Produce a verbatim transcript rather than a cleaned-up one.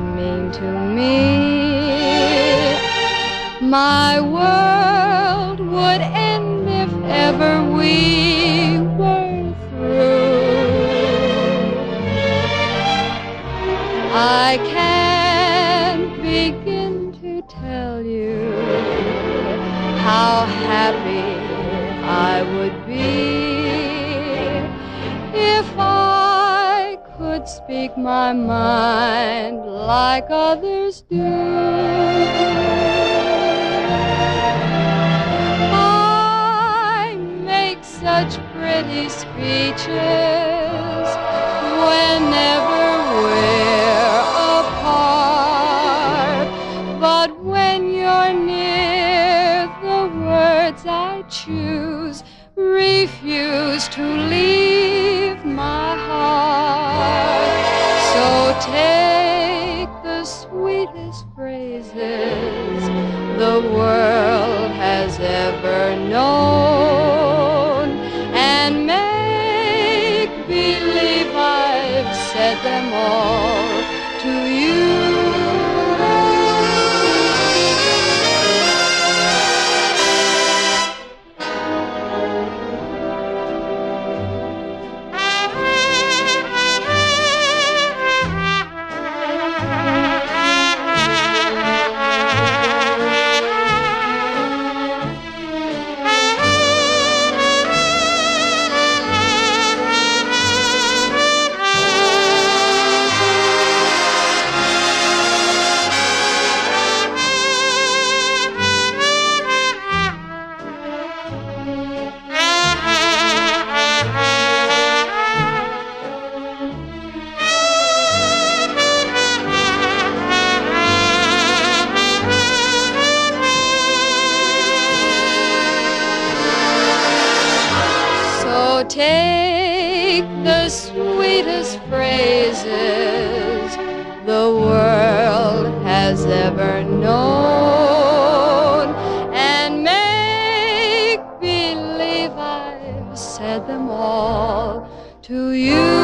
mean to me. My world would end if ever we were through. I can't begin to tell you how happy I would be if I could speak my mind like others do. I make such pretty speeches whenever we're apart, but when you're near, the words I choose refuse to leave my heart. So take the sweetest phrases the world has ever known and make believe I've said them all to you. Take the sweetest phrases the world has ever known and make believe I've said them all to you.